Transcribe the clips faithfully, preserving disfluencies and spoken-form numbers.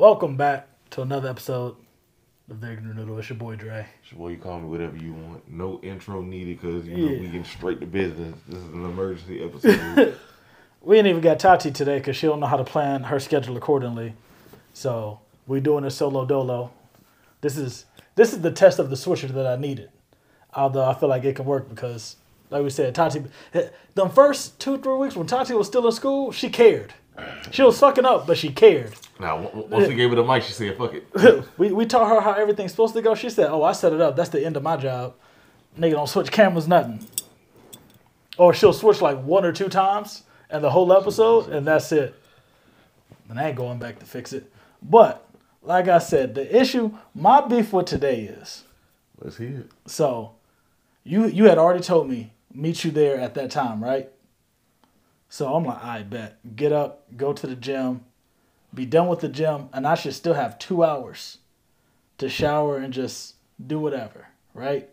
Welcome back to another episode of The Ignorant Noodle. It's your boy Dre. It's your boy, you call me whatever you want. No intro needed because you Yeah. know we getting straight to business. This is an emergency episode. We ain't even got Tati today because she don't know how to plan her schedule accordingly. So we doing a solo dolo. This is this is the test of the switcher that I needed. Although I feel like it can work because, like we said, Tati, the first two three weeks when Tati was still in school, she cared. She was fucking up, but she cared. Now, w- once we gave her the mic, she said, "Fuck it." we we taught her how everything's supposed to go. She said, "Oh, I set it up. That's the end of my job. Nigga don't switch cameras, nothing." Or she'll switch like one or two times and the whole episode, and that's it. And I ain't going back to fix it. But like I said, the issue, my beef with today is. Let's hear it. So, you you had already told me meet you there at that time, right? So I'm like, I bet. Get up, go to the gym, be done with the gym, and I should still have two hours to shower and just do whatever, right?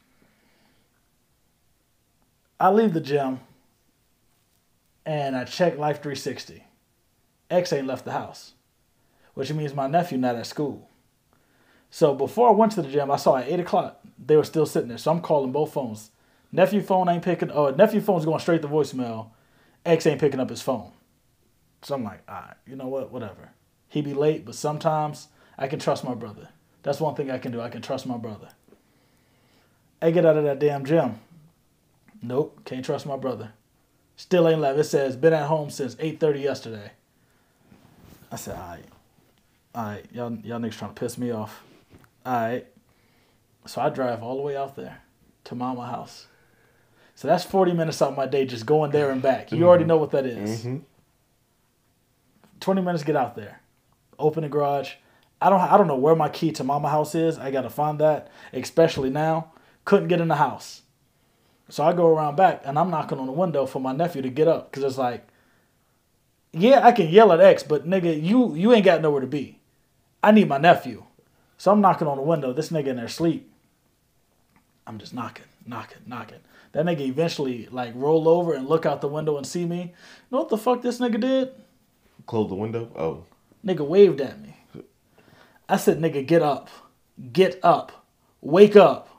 I leave the gym, and I check Life three sixty. X ain't left the house, which means my nephew not at school. So before I went to the gym, I saw at eight o'clock, they were still sitting there. So I'm calling both phones. Nephew phone ain't picking, oh, nephew phone's going straight to voicemail. X ain't picking up his phone. So I'm like, all right, you know what, whatever. He be late, but sometimes I can trust my brother. That's one thing I can do. I can trust my brother. I get out of that damn gym. Nope, can't trust my brother. Still ain't left. It says, been at home since eight thirty yesterday. I said, all right. All right, y'all, y'all niggas trying to piss me off. All right. So I drive all the way out there to mama house. So that's forty minutes out of my day just going there and back. You mm-hmm. already know what that is. Mm-hmm. twenty minutes, get out there. Open the garage. I don't I don't know where my key to mama house is. I got to find that, especially now. Couldn't get in the house. So I go around back, and I'm knocking on the window for my nephew to get up. Because it's like, yeah, I can yell at X, but nigga, you you ain't got nowhere to be. I need my nephew. So I'm knocking on the window. This nigga in there asleep. I'm just knocking, knocking, knocking. That nigga eventually like roll over and look out the window and see me. You know what the fuck this nigga did? Close the window? Oh. Nigga waved at me. I said, nigga, get up. Get up. Wake up.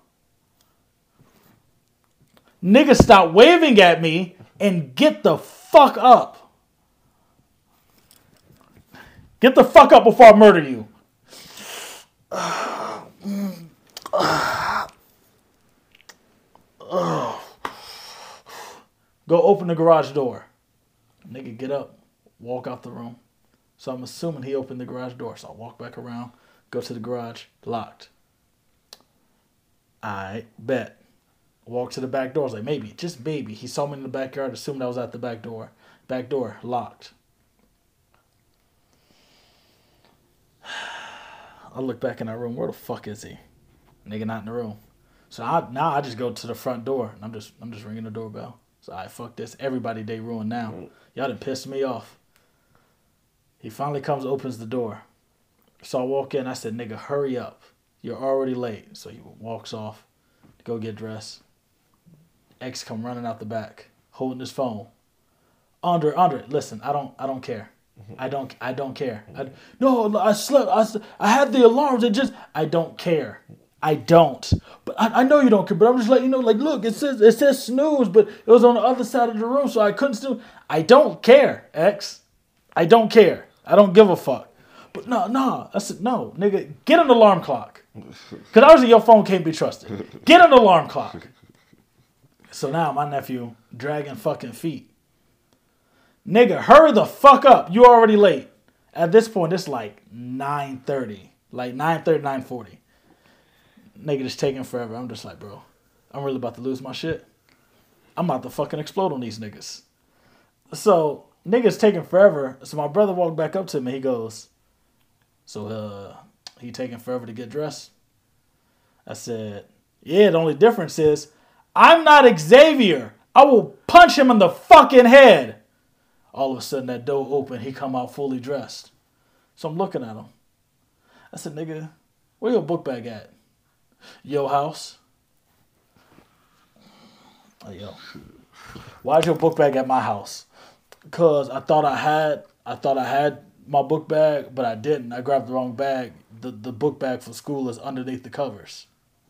Nigga, stop waving at me and get the fuck up. Get the fuck up before I murder you. Go open the garage door. Nigga, get up. Walk out the room. So I'm assuming he opened the garage door. So I walk back around. Go to the garage. Locked. I bet. Walk to the back door. I was like, maybe. Just maybe. He saw me in the backyard. Assumed I was at the back door. Back door. Locked. I look back in that room. Where the fuck is he? Nigga not in the room. So I, now I just go to the front door. And I'm just I'm just ringing the doorbell. So I fuck this. Everybody day ruined now. Y'all done pissed me off. He finally comes, opens the door. So I walk in. I said, nigga, hurry up. You're already late. So he walks off to go get dressed. X come running out the back, holding his phone. Andre, Andre, listen, I don't I don't care. I don't I don't care. I, no, I slept. I, I had the alarms. It just I don't care. I don't. But I, I know you don't care. But I'm just letting you know. Like, look, it says it says snooze, but it was on the other side of the room, so I couldn't snooze. I don't care, X. I don't care. I don't give a fuck. But no, no. I said no, nigga. Get an alarm clock. Because obviously your phone can't be trusted. Get an alarm clock. So now my nephew dragging fucking feet. Nigga, hurry the fuck up. You already late. At this point, it's like nine thirty. Like nine thirty, nine forty. Nigga just taking forever. I'm just like, bro, I'm really about to lose my shit. I'm about to fucking explode on these niggas. So, niggas taking forever. So my brother walked back up to me. He goes, so uh, he taking forever to get dressed? I said, yeah, the only difference is I'm not Xavier. I will punch him in the fucking head. All of a sudden, that door open. He come out fully dressed. So I'm looking at him. I said, nigga, where your book bag at? Yo house. Oh, yo. Why's your book bag at my house? Because I thought I had, I thought I had my book bag, but I didn't. I grabbed the wrong bag. The the book bag for school is underneath the covers.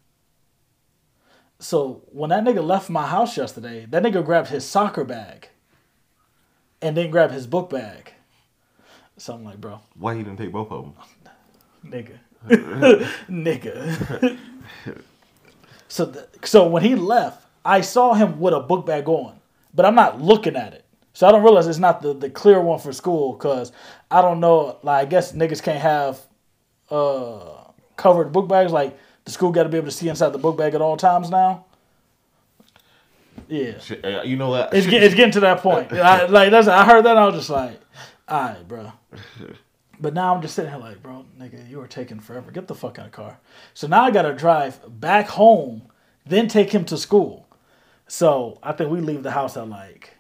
So when that nigga left my house yesterday, that nigga grabbed his soccer bag and didn't grab his book bag. So I'm like, bro. Why you didn't take both of them? Nigga. Nigga. so, th- so when he left, I saw him with a book bag on, but I'm not looking at it. So I don't realize it's not the, the clear one for school because I don't know. Like, I guess niggas can't have uh, covered book bags. Like, the school got to be able to see inside the book bag at all times now. Yeah. You know what? It's, get, it's getting to that point. I, like that's, I heard that and I was just like, all right, bro. But now I'm just sitting here like, bro, nigga, you are taking forever. Get the fuck in the car. So now I got to drive back home, then take him to school. So I think we leave the house at like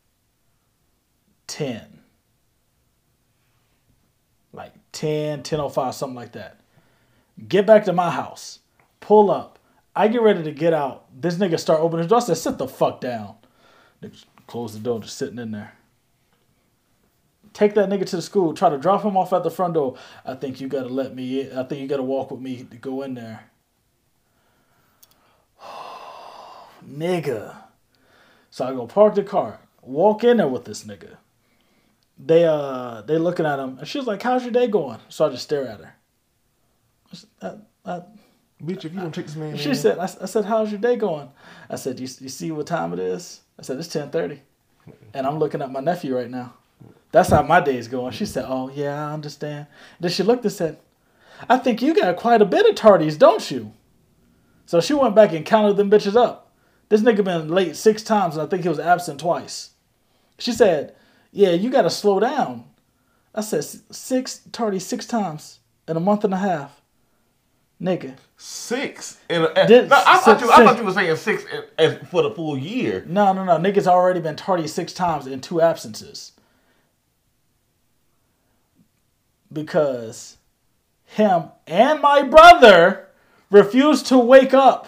ten. Like ten, ten oh five, something like that. Get back to my house. Pull up. I get ready to get out. This nigga start opening his door. I said, sit the fuck down. Nigga close the door, just sitting in there. Take that nigga to the school. Try to drop him off at the front door. I think you got to let me in. I think you got to walk with me to go in there. Nigga. So I go park the car. Walk in there with this nigga. They uh they looking at him. And she was like, how's your day going? So I just stare at her. I said, I, I, Bitch, if you don't take this man She in. said, I, I said, how's your day going? I said, you, you see what time it is? I said, it's ten thirty. And I'm looking at my nephew right now. That's how my day's going. She said, oh, yeah, I understand. Then she looked and said, I think you got quite a bit of tardies, don't you? So she went back and counted them bitches up. This nigga been late six times, and I think he was absent twice. She said, yeah, you got to slow down. I said, six tardies six times in a month and a half. Nigga. Six? In a, Did, no, I, thought six, you, I thought you were saying six in, in, for the full year. No, no, no. Niggas already been tardy six times in two absences. Because him and my brother refused to wake up.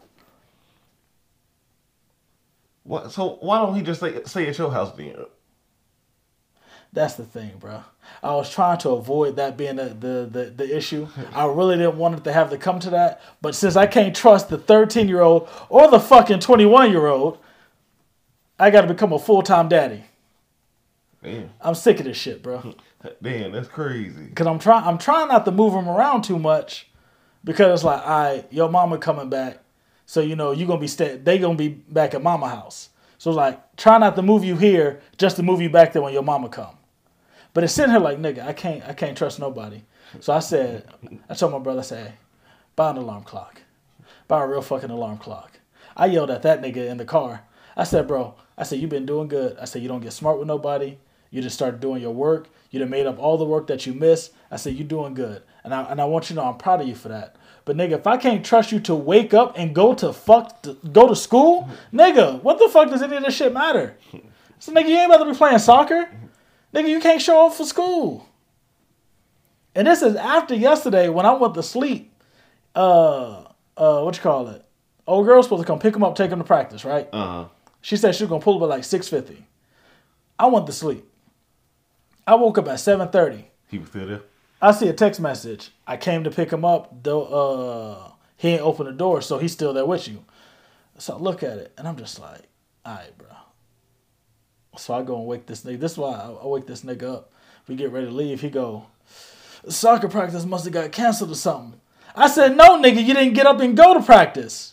What? So why don't he just stay, stay at your house then? That's the thing, bro. I was trying to avoid that being the, the, the, the issue. I really didn't want it to have to come to that. But since I can't trust the thirteen-year-old or the fucking twenty-one-year-old, I got to become a full-time daddy. Damn. I'm sick of this shit, bro. Damn, that's crazy. Because I'm trying I'm trying not to move him around too much. Because it's like, all right, your mama coming back. So, you know, you gonna be stay- they going to be back at mama house. So it's like, try not to move you here just to move you back there when your mama come. But it's sitting here like, nigga, I can't I can't trust nobody. So I said, I told my brother, I said, hey, buy an alarm clock. Buy a real fucking alarm clock. I yelled at that nigga in the car. I said, bro, I said, you been doing good. I said, you don't get smart with nobody. You just started doing your work. You done made up all the work that you missed. I said, you doing good. And I and I want you to know I'm proud of you for that. But nigga, if I can't trust you to wake up and go to fuck to, go to school, nigga, what the fuck does any of this shit matter? So nigga, you ain't about to be playing soccer. Nigga, you can't show up for school. And this is after yesterday when I went to sleep. Uh, uh, what you call it? Old girl was supposed to come pick him up, take him to practice, right? Uh-huh. She said she was gonna pull up at like six fifty. I went to sleep. I woke up at seven thirty. He was still there? I see a text message. I came to pick him up. Though uh, he ain't open the door, so he's still there with you. So I look at it, and I'm just like, all right, bro. So I go and wake this nigga. This is why I, I wake this nigga up. We get ready to leave. He go, soccer practice must have got canceled or something. I said, no, nigga, you didn't get up and go to practice.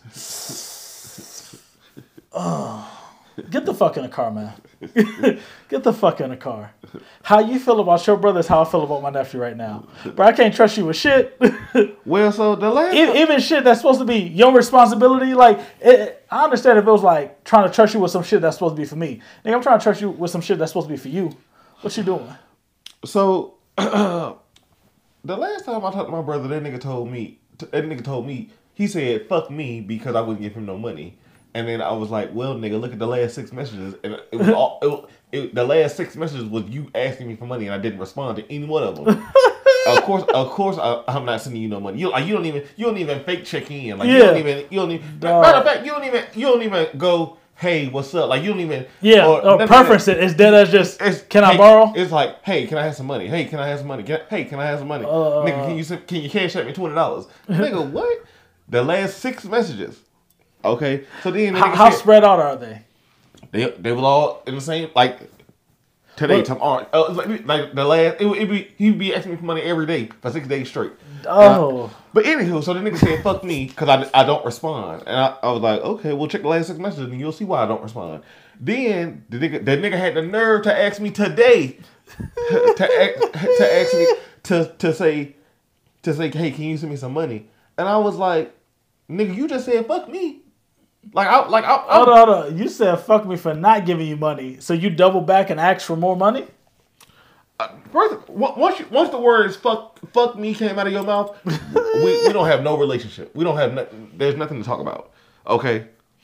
Oh, get the fuck in the car, man. Get the fuck in the car. How you feel about your brother is how I feel about my nephew right now. Bro, I can't trust you with shit. Well, so the last even, even shit that's supposed to be your responsibility. Like, it, I understand if it was like trying to trust you with some shit that's supposed to be for me. Nigga, I'm trying to trust you with some shit that's supposed to be for you. What you doing? So, the last time I talked to my brother, that nigga told me, that nigga told me, he said, fuck me because I wouldn't give him no money. And then I was like, well, nigga, look at the last six messages. And it was all, it, it, the last six messages was you asking me for money and I didn't respond to any one of them. Of course, of course, I, I'm not sending you no money. You, you don't even, you don't even fake check in. Like, yeah. you don't even, you don't even, matter of fact, you don't even, you don't even go hey, what's up? Like you don't even yeah. Or, or preference it. It's dead as just. It's, can hey, I borrow? It's like, hey, can I have some money? Hey, can I have some money? Can, hey, can I have some money? Uh, nigga, can you can you cash out me twenty dollars? Nigga, what? The last six messages. Okay, so then how, how said, spread out are they? They they was all in the same like. Today, tomorrow, uh, like, like the last, it would be he'd be asking me for money every day for six days straight. Oh, uh, but anywho, so the nigga said "fuck me" because I, I don't respond, and I, I was like, okay, we'll check the last six messages and you'll see why I don't respond. Then the nigga, the nigga had the nerve to ask me today, to to ask me to to say to say, hey, can you send me some money? And I was like, nigga, you just said "fuck me." Like I like I, I, hold on, hold on. You said fuck me for not giving you money, so you double back and ask for more money. Uh, first, once you, once the words "fuck fuck me" came out of your mouth, we, we don't have no relationship. We don't have no, there's nothing to talk about. Okay,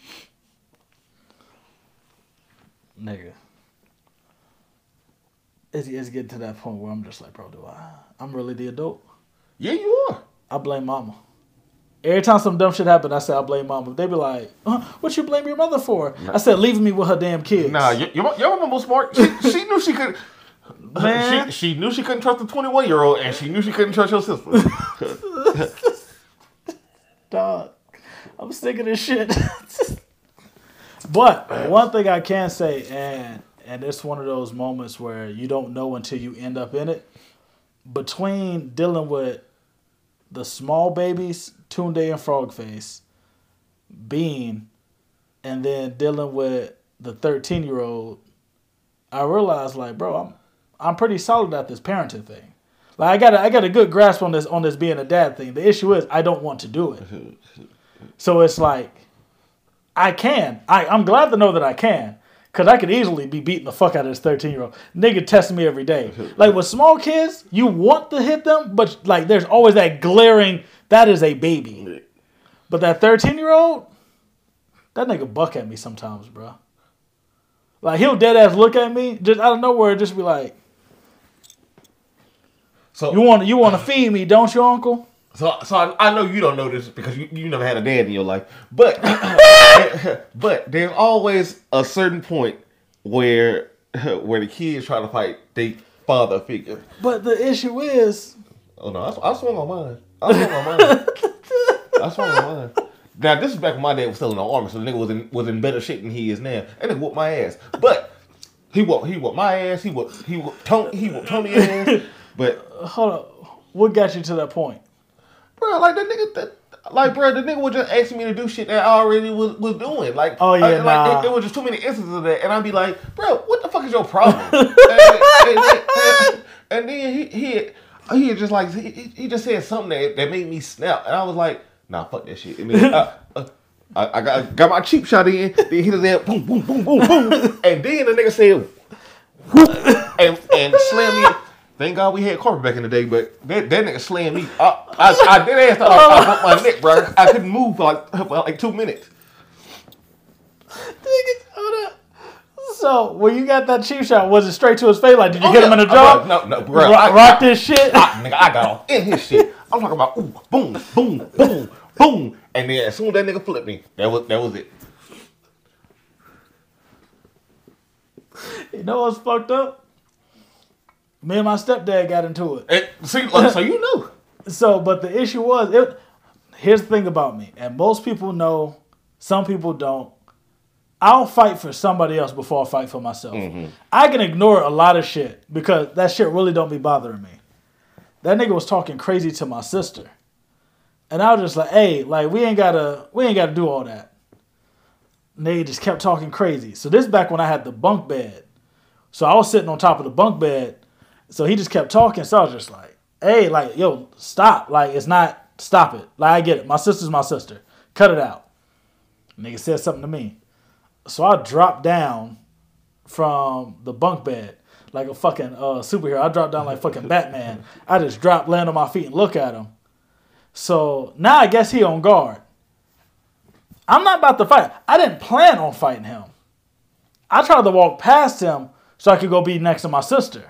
nigga, it's, it's getting to that point where I'm just like, bro, do I? I'm really the adult. Yeah, you are. I blame mama. Every time some dumb shit happened, I say I blame mama. They be like, huh, what you blame your mother for? Nah. I said, leaving me with her damn kids. Nah, your, your, your mama was smart. She, she knew she could. Man. She, she knew she couldn't trust a twenty-one-year-old, and she knew she couldn't trust your sister. Dog, I'm sick of this shit. But one thing I can say, and and it's one of those moments where you don't know until you end up in it, between dealing with the small babies, Tunde and Frogface, Bean, and then dealing with the thirteen-year-old, I realized, like, bro, I'm I'm pretty solid at this parenting thing. Like, I got a, I got a good grasp on this on this being a dad thing. The issue is I don't want to do it. So it's like, I can. I, I'm glad to know that I can. Because I could easily be beating the fuck out of this thirteen-year-old. Nigga testing me every day. Like, with small kids, you want to hit them, but, like, there's always that glaring, that is a baby. But that thirteen-year-old, that nigga buck at me sometimes, bro. Like, he'll dead-ass look at me, just out of nowhere, just be like, so you want you want to feed me, don't you, uncle? So, so I, I know you don't know this because you, you never had a dad in your life, but but there's always a certain point where where the kids try to fight their father figure. But the issue is, oh no, I, I swung on mine. I swung on mine. I swung on mine. Now this is back when my dad was still in the army, so the nigga was in was in better shape than he is now, and it whooped my ass. But he whooped he whooped my ass. He whooped he whooped Tony. He whooped Tony's ass. But hold up, what got you to that point? Bro, like the nigga, that, like bro, the nigga was just asking me to do shit that I already was, was doing. Like, oh yeah, I, nah. like there was just too many instances of that, and I'd be like, bro, what the fuck is your problem? and, and, and, and then he he he just like he, he just said something that, that made me snap, and I was like, nah, fuck that shit. And then, uh, uh, I, I got got my cheap shot in. Then he just said boom, boom, boom, boom, boom, and then the nigga said, whoop, and and slammed me. Thank God we had carpet back in the day, but that, that nigga slammed me. I, I, I did ask, I, I broke my neck, bro. I couldn't move for like, for like two minutes. So, when you got that cheap shot, was it straight to his face? Like, did you oh, hit yeah. him in the jaw? No, no, bro. Rock, I, rock I, this shit? I, nigga, I got off in his shit. I'm talking about, ooh, boom, boom, boom, boom. And then as soon as that nigga flipped me, that was that was it. You know what's fucked up? Me and my stepdad got into it. And see, like, so you know. So, but the issue was, it. Here's the thing about me, and most people know, some people don't. I'll fight for somebody else before I fight for myself. Mm-hmm. I can ignore a lot of shit because that shit really don't be bothering me. That nigga was talking crazy to my sister, and I was just like, "Hey, like we ain't gotta, we ain't gotta do all that." And they just kept talking crazy. So this is back when I had the bunk bed. So I was sitting on top of the bunk bed. So he just kept talking. So I was just like, hey, like, yo, stop. Like, it's not, stop it. Like, I get it. My sister's my sister. Cut it out. Nigga said something to me. So I dropped down from the bunk bed like a fucking uh, superhero. I dropped down like fucking Batman. I just dropped, land on my feet and look at him. So now I guess he on guard. I'm not about to fight. I didn't plan on fighting him. I tried to walk past him so I could go be next to my sister.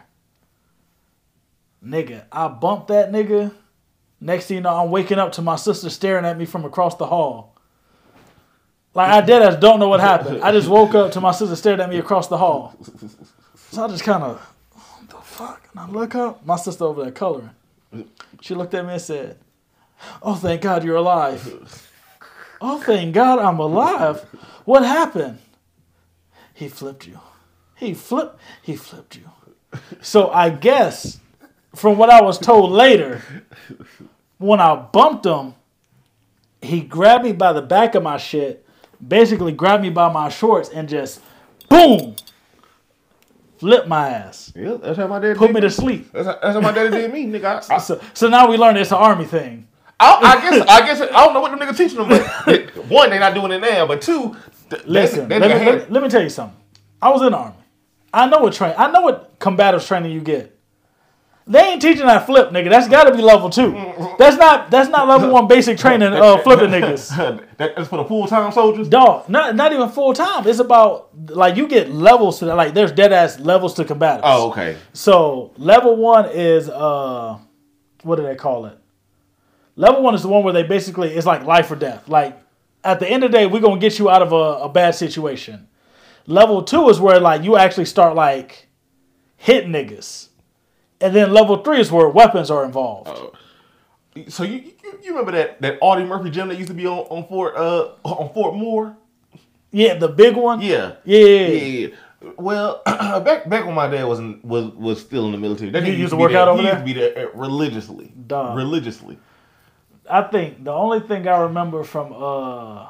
Nigga, I bumped that nigga. Next thing you know, I'm waking up to my sister staring at me from across the hall. Like, I dead ass don't know what happened. I just woke up to my sister staring at me across the hall. So I just kind of, what the fuck? And I look up, my sister over there coloring. She looked at me and said, oh, thank God you're alive. Oh, thank God I'm alive. What happened? He flipped you. He flipped, he flipped you. So I guess, from what I was told later, when I bumped him, he grabbed me by the back of my shit, basically grabbed me by my shorts and just, boom, flipped my ass. Yeah, that's how my dad Put did me to sleep. That's how, that's how my daddy did me, nigga. I, I, So, so now we learned it's an army thing. I, I guess I guess I don't know what them niggas teaching them, but one, they not doing it now, but two, th- Listen, they, let, they me, let, me, let me tell you something. I was in the army. I know what train. I know what combative training you get. They ain't teaching that flip, nigga. That's got to be level two. That's not. That's not level one basic training. Uh, flipping niggas. That's for the full time soldiers. Dog, not not even full time. It's about like you get levels to that. Like there's dead ass levels to combatives. Oh, okay. So level one is uh, what do they call it? Level one is the one where they basically it's like life or death. Like at the end of the day, we're gonna get you out of a, a bad situation. Level two is where like you actually start like hitting niggas. And then level three is where weapons are involved. Uh, so you, you you remember that that Audie Murphy gym that used to be on, on Fort uh on Fort Moore? Yeah, the big one. Yeah. Yeah. Yeah. yeah. Well, back back when my dad was in, was was still in the military, that You nigga used to be work there, out over he there? used to be there uh, religiously. Dog. Religiously. I think the only thing I remember from uh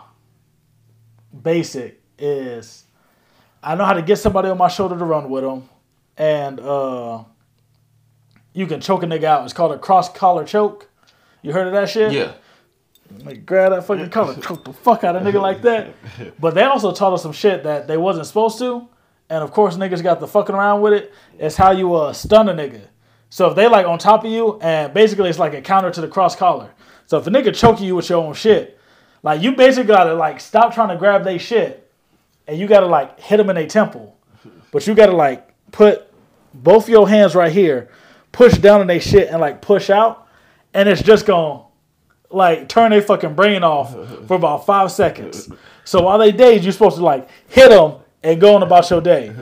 basic is I know how to get somebody on my shoulder to run with them, and uh. You can choke a nigga out. It's called a cross collar choke. You heard of that shit? Yeah. Like grab that fucking collar, choke the fuck out of a nigga like that. But they also taught us some shit that they wasn't supposed to. And of course niggas got the fucking around with it. It's how you uh, stun a nigga. So if they like on top of you, and basically it's like a counter to the cross collar. So if a nigga choking you with your own shit, like you basically gotta like stop trying to grab they shit, and you gotta like hit them in their temple. But you gotta like put both your hands right here, push down on they shit and like push out, and it's just gonna like turn their fucking brain off for about five seconds. So while they daze, you're supposed to like hit them and go on about your day.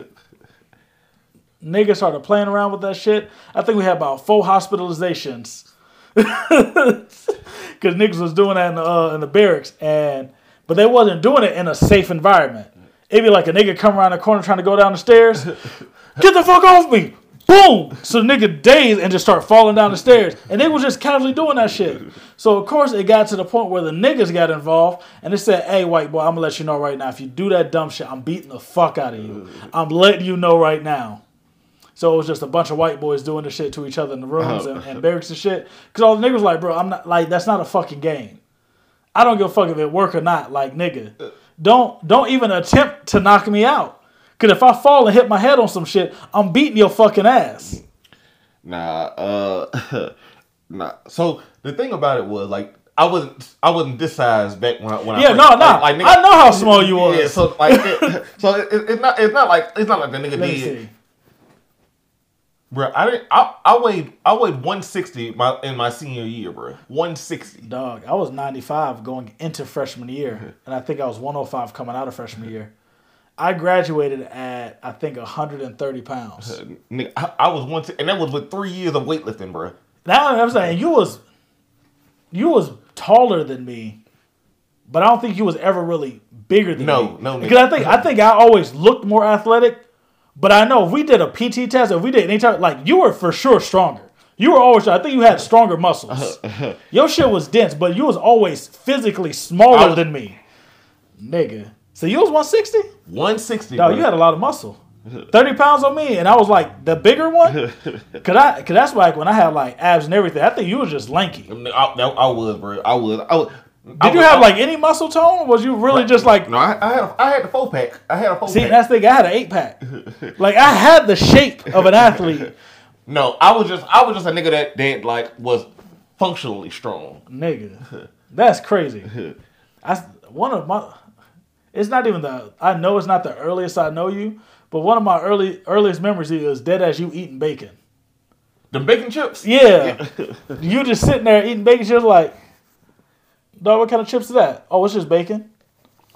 Niggas started playing around with that shit. I think we had about four hospitalizations because niggas was doing that in the, uh, in the barracks, and but they wasn't doing it in a safe environment. It'd be like a nigga come around the corner trying to go down the stairs. Get the fuck off me! Boom! So the nigga dazed and just start falling down the stairs. And they was just casually doing that shit. So of course it got to the point where the niggas got involved and they said, hey white boy, I'm gonna let you know right now, if you do that dumb shit, I'm beating the fuck out of you. I'm letting you know right now. So it was just a bunch of white boys doing the shit to each other in the rooms and, and barracks and shit. Cause all the niggas was like, bro, I'm not like that's not a fucking game. I don't give a fuck if it work or not, like nigga. Don't don't even attempt to knock me out. Cause if I fall and hit my head on some shit, I'm beating your fucking ass. Nah, uh, nah. So the thing about it was like I wasn't I wasn't this size back when I when yeah, I no, no. like, like, nigga, I know how small you was. Yeah, so like, it, so it, it's not it's not like it's not like the nigga Let me did. see. Bro, I didn't. I, I weighed I weighed one sixty my in my senior year, bro. one sixty. Dog, I was ninety-five going into freshman year, and I think I was one oh five coming out of freshman year. I graduated at I think one hundred thirty pounds. Uh, nigga, I, I was one, and that was with three years of weightlifting, bro. Now I'm saying you was you was taller than me, but I don't think you was ever really bigger than no, me. No, no, because I think I think I always looked more athletic. But I know if we did a P T test, if we did any time, like you were for sure stronger. You were always, I think you had stronger muscles. Your shit was dense, but you was always physically smaller was, than me. Nigga. So you was one sixty? one sixty, No, you had a lot of muscle. thirty pounds on me, and I was like the bigger one. Cause I, cause that's like when I had like abs and everything. I think you was just lanky. I, I, I was, bro. I was. I was Did I you was, have I, like any muscle tone? Or was you really just like? No, I, I had a, I had a four pack. I had a four See, pack. that's the thing. I had an eight pack. Like I had the shape of an athlete. No, I was just I was just a nigga that that like was functionally strong. Nigga, that's crazy. I one of my. It's not even the. I know it's not the earliest I know you, but one of my early earliest memories is dead as you eating bacon. The bacon chips. Yeah, you just sitting there eating bacon chips like. Dog, what kind of chips is that? Oh, it's just bacon.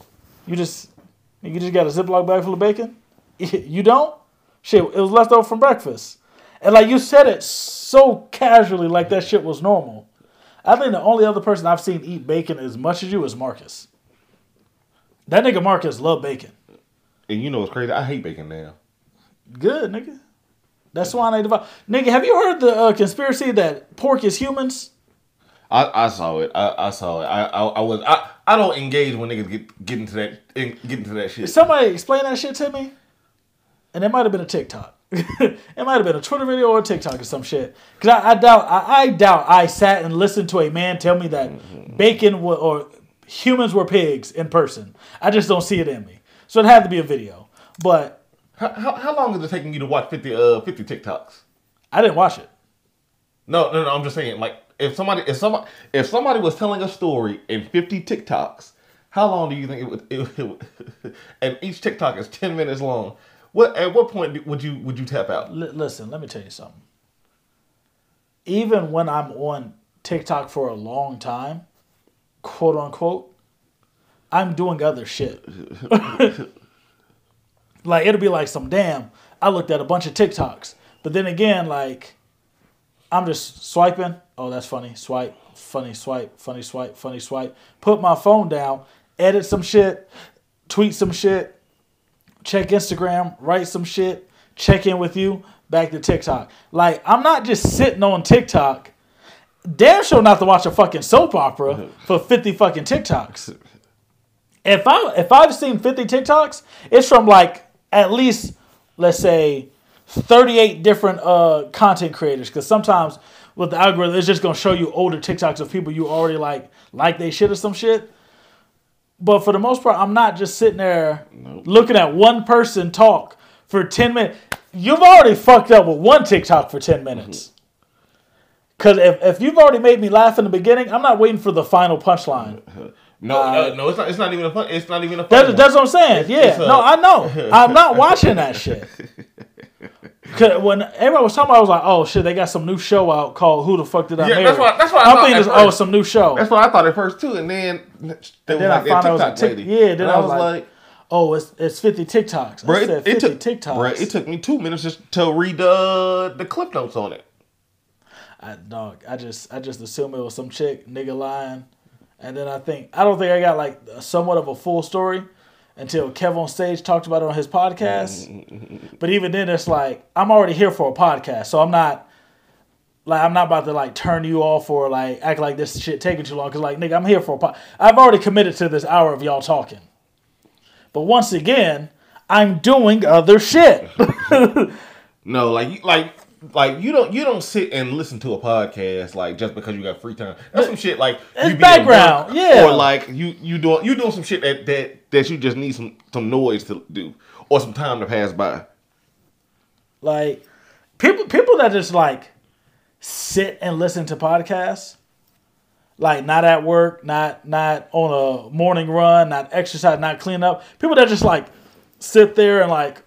You just you just got a Ziploc bag full of bacon? You don't? Shit, it was left over from breakfast. And like you said it so casually like that shit was normal. I think the only other person I've seen eat bacon as much as you is Marcus. That nigga Marcus love bacon. And you know what's crazy? I hate bacon now. Good, nigga. That's why I divide. Nigga, have you heard the uh, conspiracy that pork is humans? I, I saw it. I, I saw it. I, I I was I, I don't engage when niggas get get into that get into that shit. Did somebody explain that shit to me? And it might have been a TikTok. It might have been a Twitter video or a TikTok or some shit. Cause I, I doubt I, I doubt I sat and listened to a man tell me that mm-hmm. bacon w- or humans were pigs in person. I just don't see it in me. So it had to be a video. But how how, how long is it taking you to watch fifty uh fifty TikToks? I didn't watch it. No, no, no. I'm just saying, like, if somebody if somebody if somebody was telling a story in fifty TikToks, how long do you think it would? It, it would and each TikTok is ten minutes long. What at what point would you would you tap out? L- listen, let me tell you something. Even when I'm on TikTok for a long time, quote unquote, I'm doing other shit. Like it'll be like some damn. I looked at a bunch of TikToks, but then again, like I'm just swiping. Oh, that's funny. Swipe, funny swipe, funny swipe, funny swipe. Put my phone down, edit some shit, tweet some shit. Check Instagram, write some shit, check in with you, back to TikTok. Like, I'm not just sitting on TikTok. Damn sure not to watch a fucking soap opera for fifty fucking TikToks. If I if I've seen fifty TikToks, it's from like at least, let's say, thirty-eight different uh, content creators. Because sometimes with the algorithm, it's just gonna show you older TikToks of people you already like, like they shit or some shit. But for the most part, I'm not just sitting there nope. looking at one person talk for ten minutes. You've already fucked up with one TikTok for ten minutes. Because if, if you've already made me laugh in the beginning, I'm not waiting for the final punchline. No, uh, no, no, it's not. It's not even a fun. It's not even a fun. That's, that's what I'm saying. Yeah, a, no, I know. I'm not watching that shit. Cause when everyone was talking about it, I was like, oh shit, they got some new show out called Who the Fuck Did I yeah, Marry? That's what, that's what I I'm thought thinking, oh, some new show. That's what I thought at first too, and then they and then like I found out it was a tic- Yeah, then and I was, I was like, like, oh, it's it's fifty TikToks. Bro, I said fifty it took, TikToks. Bro, it took me two minutes just to read the the clip notes on it. I dog, I just I just assumed it was some chick nigga lying, and then I think I don't think I got like somewhat of a full story until Kev on stage talked about it on his podcast. But even then, it's like I'm already here for a podcast, so I'm not like I'm not about to like turn you off or like act like this shit taking too long. Cause like nigga, I'm here for a pod. I've already committed to this hour of y'all talking. But once again, I'm doing other shit. No, like like. Like you don't you don't sit and listen to a podcast like just because you got free time. That's some shit like it's you background, yeah. Or like you you doing you doing some shit that, that that you just need some some noise to do or some time to pass by. Like people people that just like sit and listen to podcasts, like not at work, not not on a morning run, not exercise, not clean up. People that just like sit there and like.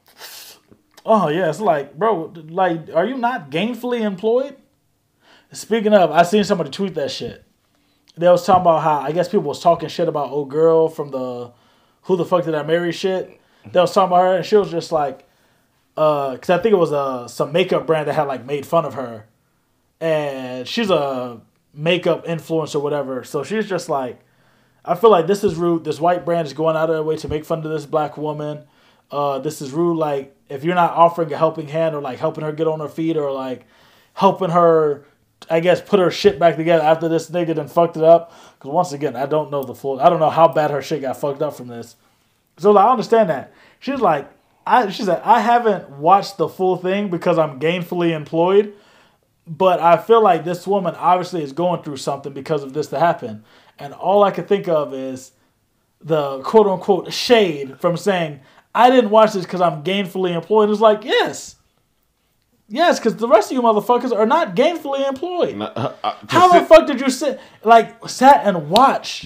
Oh, yeah, it's like, bro, like, are you not gainfully employed? Speaking of, I seen somebody tweet that shit. They was talking about how, I guess people was talking shit about old girl from the Who the Fuck Did I Marry shit. They was talking about her, and she was just like, uh, because I think it was uh, some makeup brand that had, like, made fun of her. And she's a makeup influencer or whatever. So she's just like, I feel like this is rude. This white brand is going out of their way to make fun of this black woman. Uh, this is rude. Like, if you're not offering a helping hand or like helping her get on her feet or like helping her, I guess, put her shit back together after this nigga done fucked it up. Because once again, I don't know the full, I don't know how bad her shit got fucked up from this. So like, I understand that. She's like, I, she said, I haven't watched the full thing because I'm gainfully employed. But I feel like this woman obviously is going through something because of this to happen. And all I could think of is the quote unquote shade from saying, I didn't watch this because I'm gainfully employed. It's like, yes. Yes, because the rest of you motherfuckers are not gainfully employed. No, uh, uh, How the sit- fuck did you sit, like, sat and watch?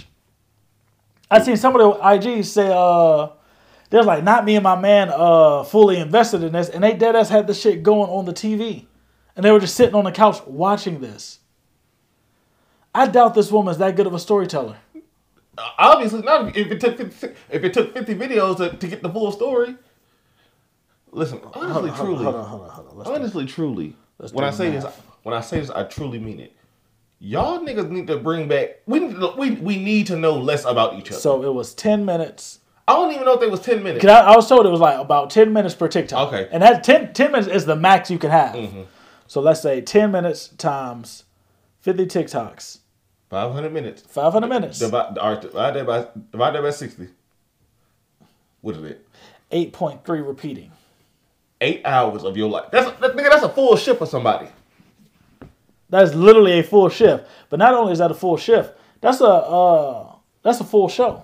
I seen somebody on I G say, uh, there's like, not me and my man uh, fully invested in this, and they dead ass had this shit going on the T V. And they were just sitting on the couch watching this. I doubt this woman's that good of a storyteller. Obviously not. If it took fifty, if it took fifty videos to, to get the full story. Listen, honestly, hold on, truly, hold on, hold on, hold on. Let's honestly, do, truly. When I say math. this, when I say this, I truly mean it. Y'all niggas need to bring back. We need to, we we need to know less about each other. So it was ten minutes. I don't even know if they was ten minutes. Cause I, I was told it was like about ten minutes per TikTok. Okay, and that ten, ten minutes is the max you can have. Mm-hmm. So let's say ten minutes times fifty TikToks. Five hundred minutes. Five hundred minutes. Divide, divide that by divide that by sixty. What is it? Eight point three repeating. Eight hours of your life. That's a, that, nigga. That's a full shift for somebody. That's literally a full shift. But not only is that a full shift, that's a uh, that's a full show.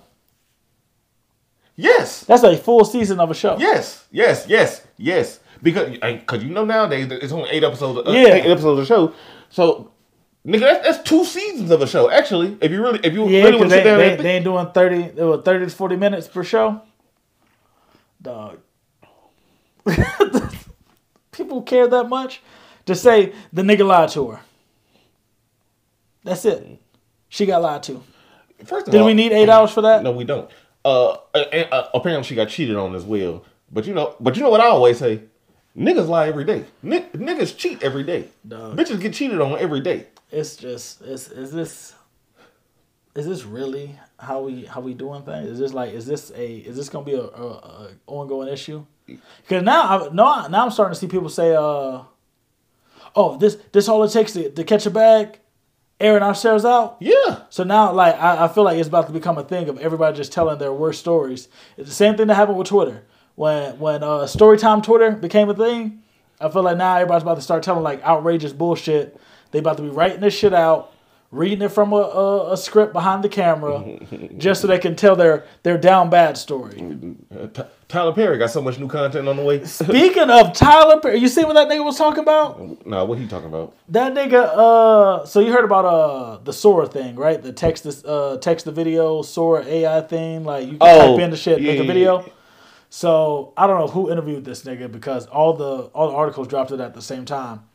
Yes. That's a full season of a show. Yes. Yes. Yes. Yes. Because because you know nowadays it's only eight episodes. Of, uh, yeah. Eight episodes of a show. So. Nigga, that's, that's two seasons of a show. Actually, if you really, if you yeah, really want to sit they, down, they, and they ain't doing thirty. They were thirty to forty minutes per show. Dog, people care that much to say the nigga lied to her. That's it. She got lied to. First of Did all, we need eight hours for that? No, we don't. Uh, and, uh, apparently she got cheated on as well. But you know, but you know what I always say: niggas lie every day. N- niggas cheat every day. Dog. Bitches get cheated on every day. It's just, it's, is this, is this really how we how we doing things? Is this like, is this a, is this gonna be a, a, a ongoing issue? Because now, I, no, now I'm starting to see people say, uh, oh, this this all it takes to, to catch a bag, airing ourselves out. Yeah. So now, like, I, I feel like it's about to become a thing of everybody just telling their worst stories. It's the same thing that happened with Twitter when when uh, Storytime Twitter became a thing. I feel like now everybody's about to start telling like outrageous bullshit. They about to be writing this shit out, reading it from a, a, a script behind the camera, just so they can tell their, their down bad story. Uh, T- Tyler Perry got so much new content on the way. Speaking of Tyler Perry, you see what that nigga was talking about? Nah, what he talking about? That nigga, uh, so you heard about uh the Sora thing, right? The text, this, uh, text the video Sora A I thing, like you can oh, type in the shit, yeah, make a video. Yeah. So I don't know who interviewed this nigga because all the all the articles dropped it at the same time.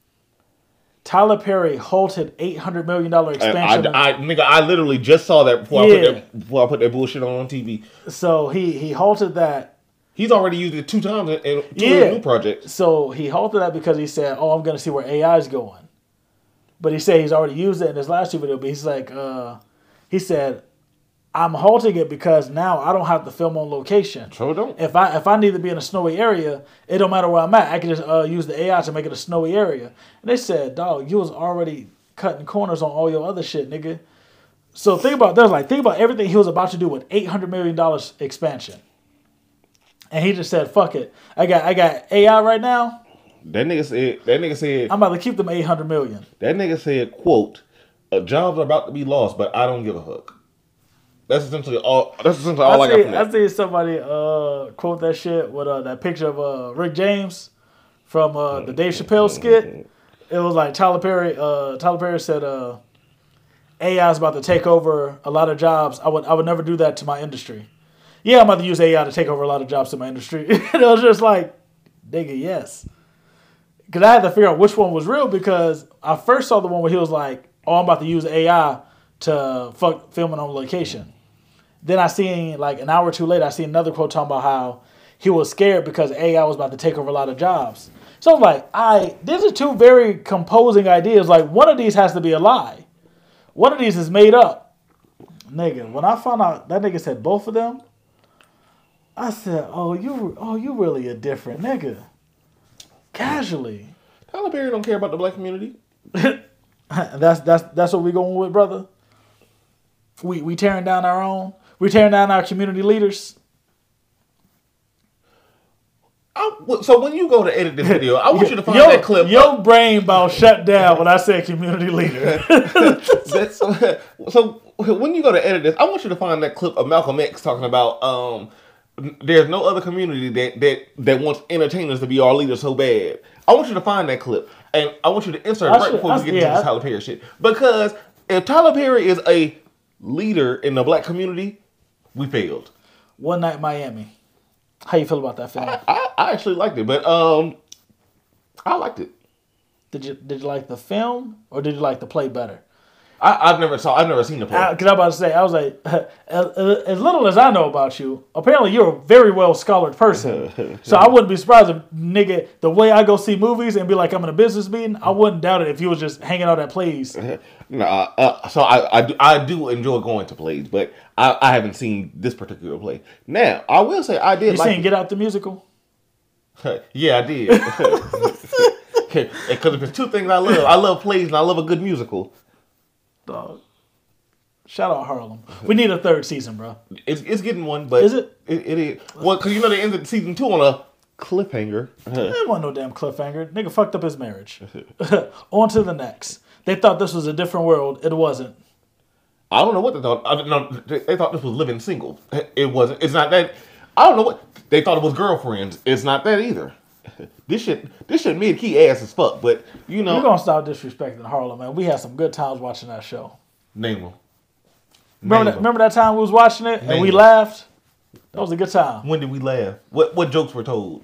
Tyler Perry halted eight hundred million dollars expansion. I, I, I, nigga, I literally just saw that before, yeah. I put that before I put that bullshit on, on T V. So he, he halted that. He's already used it two times in, in two yeah. of his new projects. So he halted that because he said, oh, I'm going to see where A I is going. But he said he's already used it in his last two videos. But he's like, uh, he said, I'm halting it because now I don't have to film on location. Sure don't. If I if I need to be in a snowy area, it don't matter where I'm at. I can just uh, use the A I to make it a snowy area. And they said, dog, you was already cutting corners on all your other shit, nigga. So think about there's like think about everything he was about to do with eight hundred million dollars expansion. And he just said, fuck it. I got I got A I right now. That nigga said that nigga said I'm about to keep them eight hundred million. That nigga said, quote, uh, jobs are about to be lost, but I don't give a fuck. That's essentially all. That's essentially all I, I got from that. I see somebody uh, quote that shit with uh, that picture of uh, Rick James from uh, the Dave Chappelle skit. It was like Tyler Perry. Uh, Tyler Perry said, uh, "A I is about to take over a lot of jobs. I would, I would never do that to my industry. Yeah, I'm about to use A I to take over a lot of jobs in my industry." And I was just like, "Nigga, yes." Because I had to figure out which one was real because I first saw the one where he was like, "Oh, I'm about to use A I to fuck filming on location." Then I seen, like, an hour or two later, I seen another quote talking about how he was scared because A I was about to take over a lot of jobs. So I'm like, I these are two very composing ideas. Like, one of these has to be a lie. One of these is made up. Nigga, when I found out that nigga said both of them, I said, oh, you oh, you really a different nigga. Casually. Tyler Perry don't care about the black community. that's that's that's what we going with, brother. We we tearing down our own. We tearing down our community leaders. I, so when you go to edit this video, I want you to find your, that clip. Your brain about shut down when I said community leader. That's, so when you go to edit this, I want you to find that clip of Malcolm X talking about um, there's no other community that, that, that wants entertainers to be our leaders so bad. I want you to find that clip. And I want you to insert it right should, before I, we get yeah, into this Tyler Perry shit. Because if Tyler Perry is a leader in the black community, we failed. One Night in Miami. How you feel about that film? I, I, I actually liked it, but um, I liked it. Did you did you like the film or did you like the play better? I, I've never saw. I've never seen the play. Because I'm about to say, I was like, as, as little as I know about you, apparently you're a very well scholared person. So I wouldn't be surprised if nigga the way I go see movies and be like I'm in a business meeting. I wouldn't doubt it if you was just hanging out at plays. No, uh, so I, I, do, I do enjoy going to plays, but I, I haven't seen this particular play. Now I will say I did. You like seen Get Out the musical? Yeah, I did. Because there's two things I love. I love plays and I love a good musical. Dog. Shout out Harlem. We need a third season, bro. It's it's getting one, but is it? It, it is. Well, because you know they ended season two on a cliffhanger. There wasn't no damn cliffhanger. Nigga fucked up his marriage. On to the next. They thought this was a different world. It wasn't. I don't know what they thought. I don't know. They thought this was living single. It wasn't. It's not that. I don't know what they thought it was. Girlfriends. It's not that either. This shit. This shit made key ass as fuck. But you know, we're gonna stop disrespecting Harlem, man. We had some good times watching that show. Name them. Remember that? Remember that time we was watching it and Name we them. laughed. That was a good time. When did we laugh? What what jokes were told?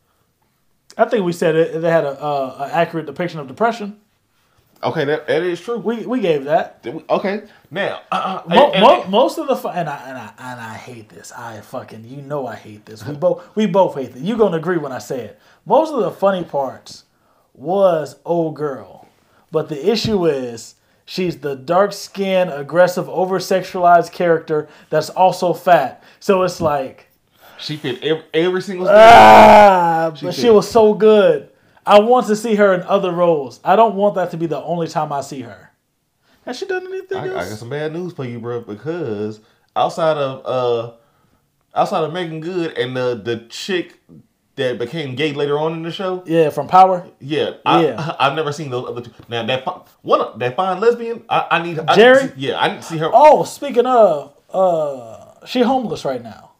I think we said it. They had a, uh, a accurate depiction of depression. Okay, that, that is true. We we gave that. We, okay, now uh, mo- and, and, mo- most of the fu- and I and I and I hate this. I fucking you know I hate this. We both we both hate this. You gonna agree when I say it? Most of the funny parts was old girl, but the issue is she's the dark skinned, aggressive, over sexualized character that's also fat. So it's like she fit every, every single. Thing. Ah, she but fit. she was so good. I want to see her in other roles. I don't want that to be the only time I see her. Has she done anything I, else? I got some bad news for you, bro. Because outside of uh, outside of Megan Good and the the chick that became gay later on in the show, yeah, from Power. Yeah, I, yeah. I, I've never seen those other two. Now that one that fine lesbian, I, I need I Jerry. Need to see, yeah, I need to see her. Oh, speaking of, uh, she homeless right now.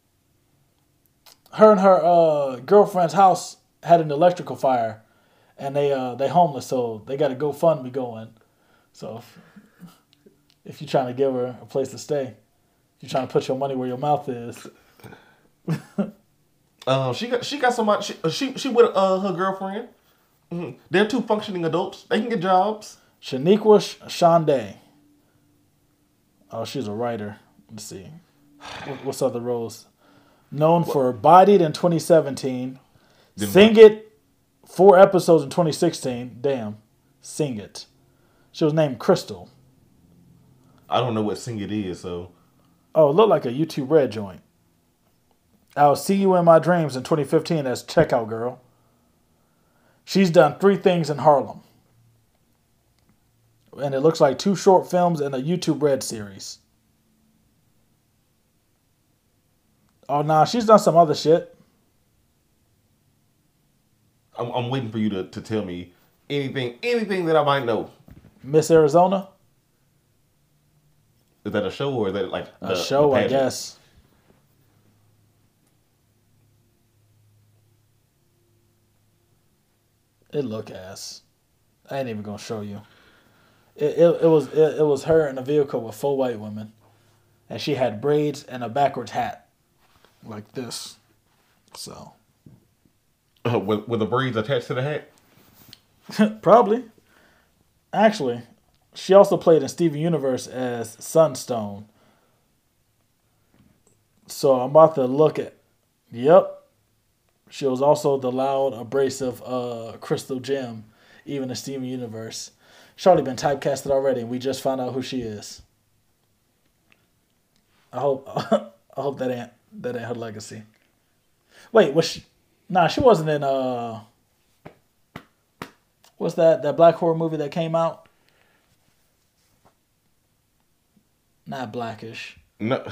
Her and her uh, girlfriend's house had an electrical fire, and they uh, they homeless, so they got a GoFundMe going. So if, if you're trying to give her a place to stay, if you're trying to put your money where your mouth is. um, she got she got somebody. She she, she with uh, her girlfriend. Mm-hmm. They're two functioning adults. They can get jobs. Shaniqua Shonday. Oh, she's a writer. Let's see. What's other roles? Known what? for Bodied in twenty seventeen. Didn't Sing watch. It, four episodes in twenty sixteen. Damn. Sing It. She was named Crystal. I don't know what Sing It is, so. Oh, it looked like a YouTube Red joint. I'll See You in My Dreams in twenty fifteen as Checkout Girl. She's done three things in Harlem. And it looks like two short films and a YouTube Red series. Oh, nah, she's done some other shit. I'm, I'm waiting for you to, to tell me anything anything that I might know. Miss Arizona? Is that a show or is that like a the, show? the I guess. It look ass. I ain't even gonna show you. It it, it was it, it was her in a vehicle with four white women, and she had braids and a backwards hat, like this. So. Uh, with, with the braids attached to the hat? Probably. Actually, she also played in Steven Universe as Sunstone. So I'm about to look at... Yep. She was also the loud, abrasive uh, Crystal Gem, even in Steven Universe. She's already been typecasted already, and we just found out who she is. I hope I hope that ain't, that ain't her legacy. Wait, was she... Nah, she wasn't in uh what's that that black horror movie that came out? Not Blackish. No.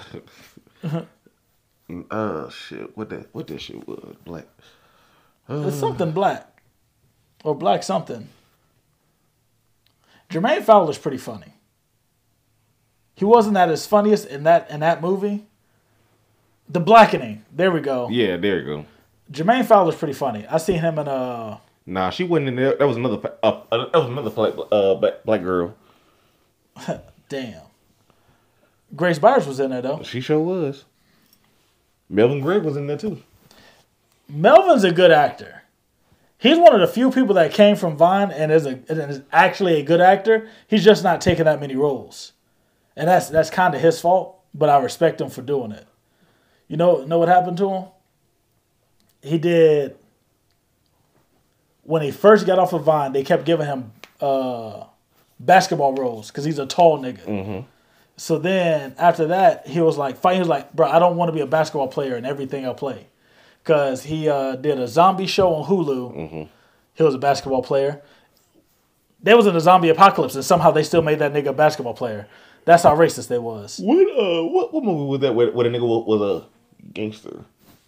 uh shit. What that what that shit was? Black. Uh. It's something black. Or black something. Jermaine Fowler's pretty funny. He wasn't at his funniest in that in that movie. The Blackening. There we go. Yeah, there you go. Jermaine Fowler's pretty funny. I seen him in uh. Nah, she wasn't in there. That was another. Uh, that was another black, uh, black, black girl. Damn. Grace Byers was in there though. She sure was. Melvin Gregg was in there too. Melvin's a good actor. He's one of the few people that came from Vine and is a and is actually a good actor. He's just not taking that many roles, and that's that's kind of his fault. But I respect him for doing it. You know, know what happened to him? He did when he first got off of Vine. They kept giving him uh, basketball roles because he's a tall nigga. Mm-hmm. So then after that, he was like, fight. He was like, bro, I don't want to be a basketball player in everything I play. Because he uh, did a zombie show on Hulu. Mm-hmm. He was a basketball player. They was in a zombie apocalypse, and somehow they still made that nigga a basketball player. That's how racist they was. What uh, what what movie was that where, where the nigga was, was a gangster?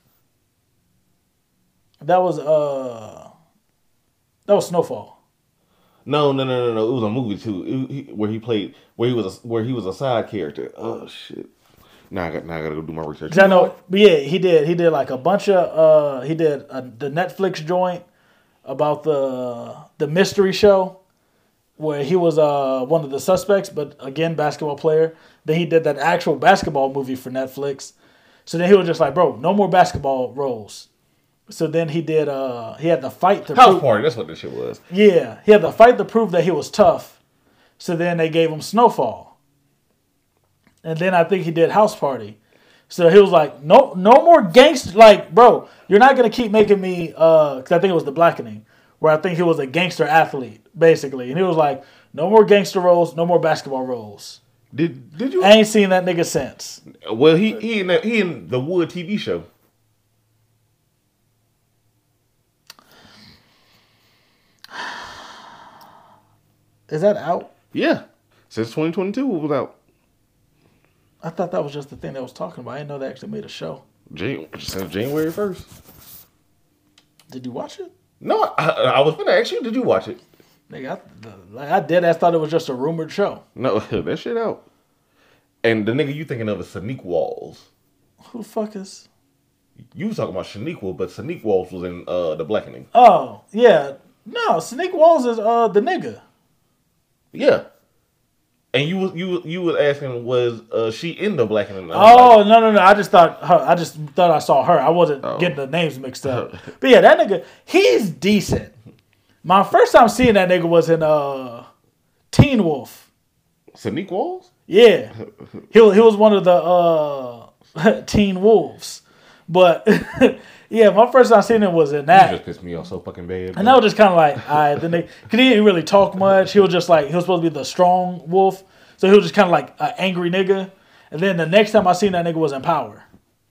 That was uh, that was Snowfall. No, no, no, no, no. It was a movie too, it, he, where he played, where he was, a, where he was a side character. Oh shit! Now I got, now I gotta go do my research. I know, but yeah, he did. He did like a bunch of. Uh, he did a, the Netflix joint about the the mystery show where he was uh one of the suspects, but again, basketball player. Then he did that actual basketball movie for Netflix. So then he was just like, bro, no more basketball roles. So then he did. Uh, he had to fight to House prove, Party. That's what this shit was. Yeah, he had to fight to prove that he was tough. So then they gave him Snowfall. And then I think he did House Party. So he was like, no no more gangster. Like, bro, you're not going to keep making me, uh, because I think it was The Blackening, where I think he was a gangster athlete, basically. And he was like, no more gangster roles, no more basketball roles. Did did you? I ain't seen that nigga since. Well, he he in that, he in the Wood T V show. Is that out? Yeah, since twenty twenty-two it was out. I thought that was just the thing they was talking about. I didn't know they actually made a show. Jan- since January first. Did you watch it? No, I, I was gonna ask you. Did you watch it? Nigga, I, like, I did. I thought it was just a rumored show. No, that shit out. And the nigga you thinking of is Sneak Walls. Who the fuck is? You was talking about Shaniqua, but Sneak Walls was in uh, The Blackening. Oh, yeah. No, Sneak Walls is uh the nigga. Yeah. And you was you you was asking, was uh, she in The Blackening? Oh, like, no, no, no. I just thought her. I just thought I saw her. I wasn't oh. getting the names mixed up. But yeah, that nigga, he's decent. My first time seeing that nigga was in uh Teen Wolf. Sneak Walls? Yeah. He, he was one of the uh Teen Wolves. But yeah, my first time seeing him was in that. You just pissed me off so fucking bad. And I was just kind of like, all right, then they, cause he didn't really talk much. He was just like, he was supposed to be the strong wolf. So he was just kind of like an angry nigga. And then the next time I seen that nigga was in Power.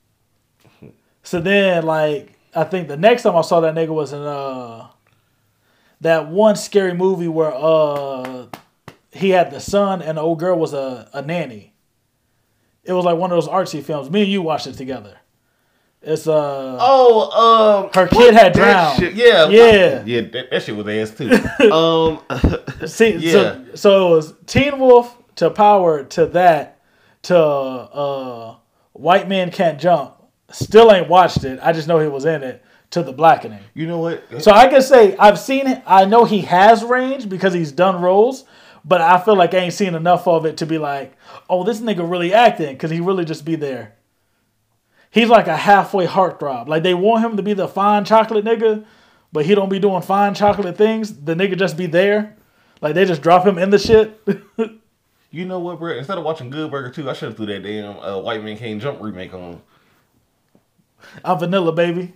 So then, like, I think the next time I saw that nigga was in uh that one scary movie where uh he had the son and the old girl was a, a nanny. It was like one of those artsy films. Me and you watched it together. It's uh oh um her kid had drowned. Shit, yeah, yeah, yeah. That, that shit was ass too. um, see, yeah. so, so it was Teen Wolf to Power to that to uh White Man Can't Jump. Still ain't watched it. I just know he was in it. To The Blackening. You know what? So I can say I've seen it. I know he has range because he's done roles, but I feel like I ain't seen enough of it to be like, oh, this nigga really acting, because he really just be there. He's like a halfway heartthrob. Like, they want him to be the fine chocolate nigga, but he don't be doing fine chocolate things. The nigga just be there. Like, they just drop him in the shit. You know what, bro? Instead of watching Good Burger two, I should have threw that damn uh, White Man Can't Jump remake on. I'm vanilla, baby.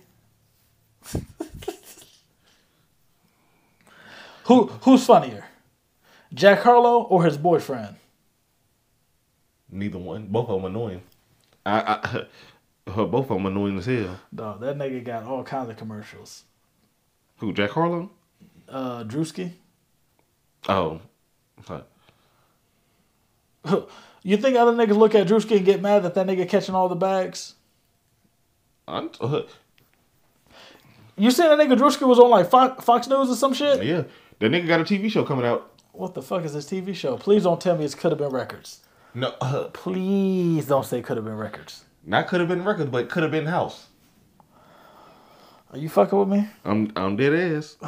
Who Who's funnier? Jack Harlow or his boyfriend? Neither one. Both of them annoying. I, I both of them annoying as hell. Dog, that nigga got all kinds of commercials. Who, Jack Harlow? Uh, Drewski. Oh. Sorry. You think other niggas look at Drewski and get mad that that nigga catching all the bags? I'm, uh, You seen that nigga Drewski was on like Fox, Fox News or some shit? Yeah. That nigga got a T V show coming out. What the fuck is this T V show? Please don't tell me it's Could Have Been Records. No. Uh, Please don't say Could Have Been Records. Not Could Have Been Records, but Could Have Been House. Are you fucking with me? I'm I'm dead ass.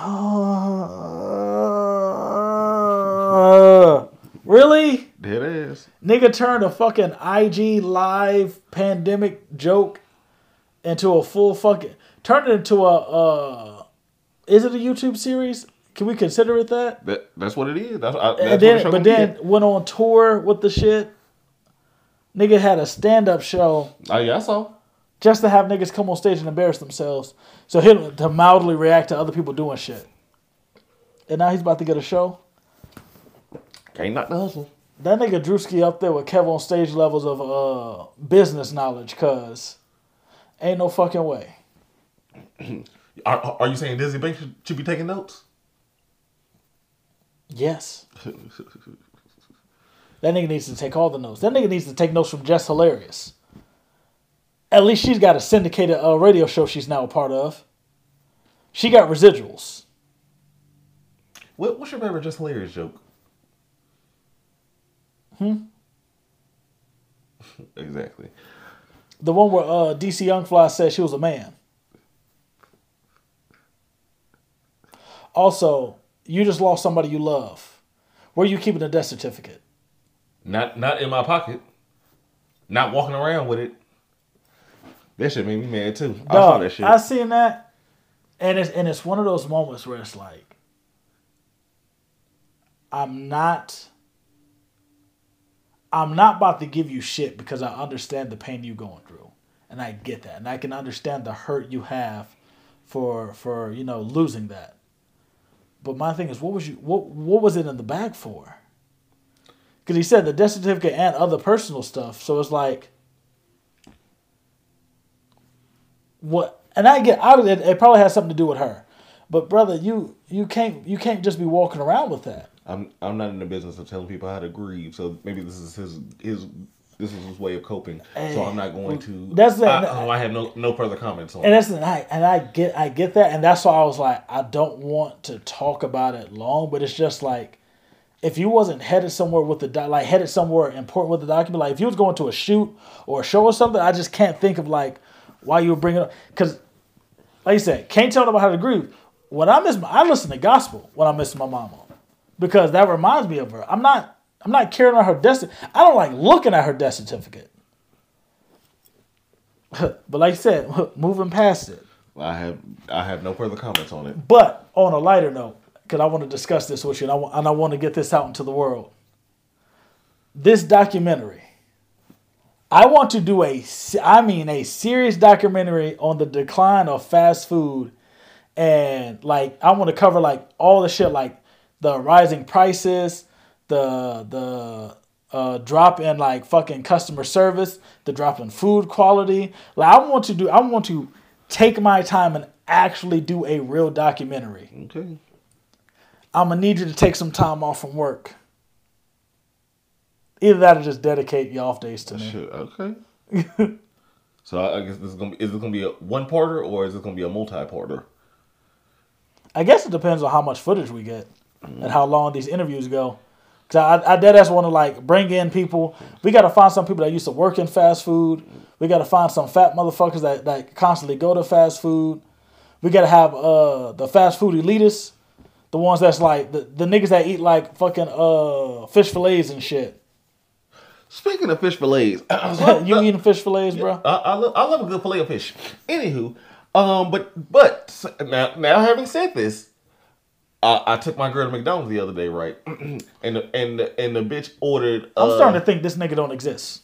Uh, really? Dead ass. Nigga turned a fucking I G live pandemic joke into a full fucking... Turned it into a... Uh, is it a YouTube series? Can we consider it that? That that's what it is. That's, I, that's and then, what the but then did. Went on tour with the shit. Nigga had a stand-up show. Oh yeah, I saw. Just to have niggas come on stage and embarrass themselves. So him to mildly react to other people doing shit. And now he's about to get a show. Can't knock the hustle. That nigga Drewski up there with Kev on stage levels of uh, business knowledge, cuz ain't no fucking way. Are, are you saying Dizzy Banks should, should be taking notes? Yes. That nigga needs to take all the notes. That nigga needs to take notes from Jess Hilarious. At least she's got a syndicated uh, radio show she's now a part of. She got residuals. What, what's your favorite Jess Hilarious joke? Hmm? Exactly. The one where uh, D C Young Fly said she was a man. Also, you just lost somebody you love. Where are you keeping the death certificate? Not not in my pocket. Not walking around with it. That shit made me mad too. Dog, I saw that shit. I seen that, and it's and it's one of those moments where it's like, I'm not, I'm not about to give you shit because I understand the pain you going through, and I get that, and I can understand the hurt you have for for you know losing that. But my thing is, what was you what what was it in the bag for? Because he said the death certificate and other personal stuff, so it's like. What and I get out of it. It probably has something to do with her, but brother, you you can't you can't just be walking around with that. I'm I'm not in the business of telling people how to grieve, so maybe this is his his this is his way of coping. Hey, so I'm not going to. That's the, I, oh, I have no no further comments on. And it. that's and I and I get I get that, and that's why I was like, I don't want to talk about it long, but it's just like, if you wasn't headed somewhere with the like headed somewhere important with the document, like if you was going to a shoot or a show or something, I just can't think of like. Why you were bringing up? Because, like you said, can't tell them how to grieve. When I miss, my, I listen to gospel when I miss my mama, because that reminds me of her. I'm not, I'm not carrying on her death. I don't like looking at her death certificate. But like you said, moving past it. I have, I have no further comments on it. But on a lighter note, because I want to discuss this with you, and I want, and I want to get this out into the world. This documentary. I want to do a, I mean, a serious documentary on the decline of fast food, and like I want to cover like all the shit, like the rising prices, the the uh, drop in like fucking customer service, the drop in food quality. Like I want to do, I want to take my time and actually do a real documentary. Okay. I'm gonna need you to take some time off from work. Either that or just dedicate your off days to me. Shit, okay. So I guess this is gonna be, is this gonna be a one parter or is this gonna be a multi parter? I guess it depends on how much footage we get mm-hmm. and how long these interviews go. Cause I, I dead ass want to like bring in people. We got to find some people that used to work in fast food. We got to find some fat motherfuckers that, that constantly go to fast food. We got to have uh the fast food elitists, the ones that's like the, the niggas that eat like fucking uh fish fillets and shit. Speaking of fish fillets, you uh, eating fish fillets, bro? I, I love I love a good fillet of fish. Anywho, um, but but now now having said this, I, I took my girl to McDonald's the other day, right? and the, and the, and the bitch ordered. Uh, I'm starting to think this nigga don't exist.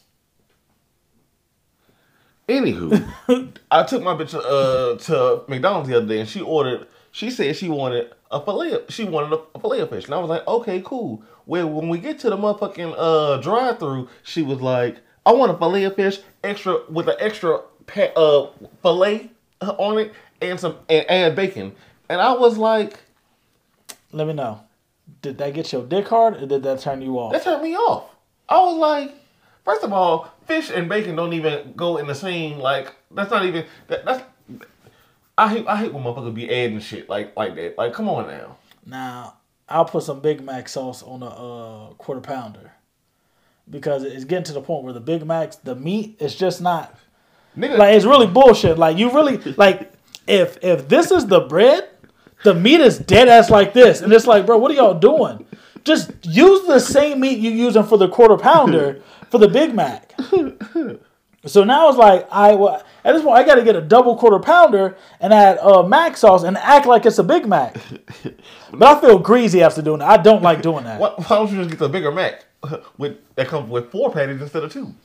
Anywho, I took my bitch uh, to McDonald's the other day, and she ordered. She said she wanted a fillet. Of, she wanted a, a fillet of fish, and I was like, okay, cool. Well, when we get to the motherfucking uh, drive-through, she was like, I want a fillet of fish extra with an extra pa- uh, fillet on it and some and, and bacon. And I was like, let me know. Did that get your dick hard or did that turn you off? That turned me off. I was like, first of all, fish and bacon don't even go in the same, like, that's not even, that, that's, I hate I hate when motherfuckers be adding shit like like that. Like, come on now. Now, I'll put some Big Mac sauce on a uh, quarter pounder. Because it's getting to the point where the Big Macs, the meat is just not, Nigga. Like, it's really bullshit. Like, you really, like, if if this is the bread, the meat is dead ass like this. And it's like, bro, what are y'all doing? Just use the same meat you're using for the quarter pounder for the Big Mac. So now it's like, I well, at this point, I got to get a double quarter pounder and add uh, Mac sauce and act like it's a Big Mac. But I feel greasy after doing that. I don't like doing that. Why, why don't you just get the bigger Mac with that comes with four patties instead of two?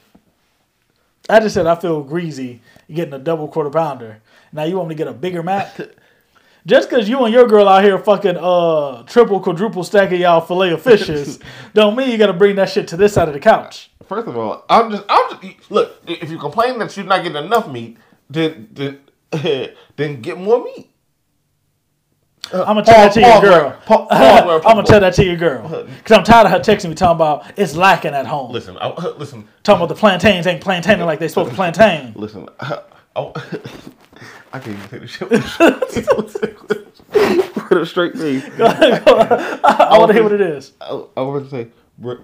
I just said I feel greasy getting a double quarter pounder. Now you want me to get a bigger Mac? Just because you and your girl out here fucking uh triple, quadruple stacking y'all fillet of fishes don't mean you got to bring that shit to this side of the couch. First of all, I'm just, I'm just, look, if you complain that you're not getting enough meat, then, then, then get more meat. Uh, I'm going to tell that to your girl. I'm going to tell that to your girl. Because I'm tired of her texting me talking about it's lacking at home. Listen, I, listen. Talking about the plantains ain't plantaining like they supposed to plantain. Listen, I, I, I can't even say the shit. Put a straight face. I, I, I want to hear what it is. I, I want to say, bro.